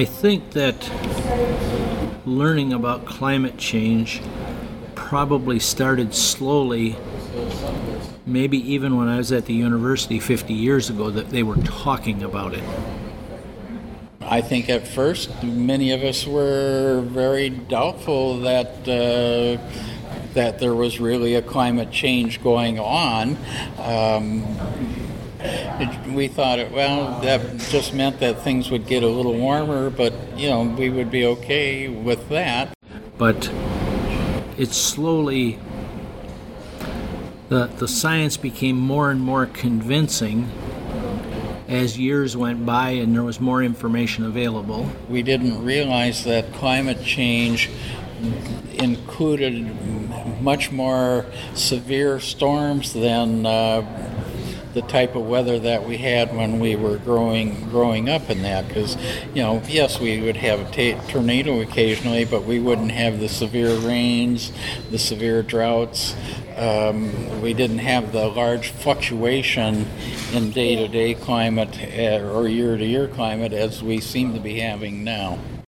I think that learning about climate change probably started slowly, maybe even when I was at the university 50 years ago, that they were talking about it. I think at first many of us were very doubtful that there was really a climate change going on. We thought, that just meant that things would get a little warmer, but, we would be okay with that. But it's slowly, the science became more and more convincing as years went by and there was more information available. We didn't realize that climate change included much more severe storms than the type of weather that we had when we were growing up in that. Because, yes, we would have a tornado occasionally, but we wouldn't have the severe rains, the severe droughts. We didn't have the large fluctuation in day-to-day climate or year-to-year climate as we seem to be having now.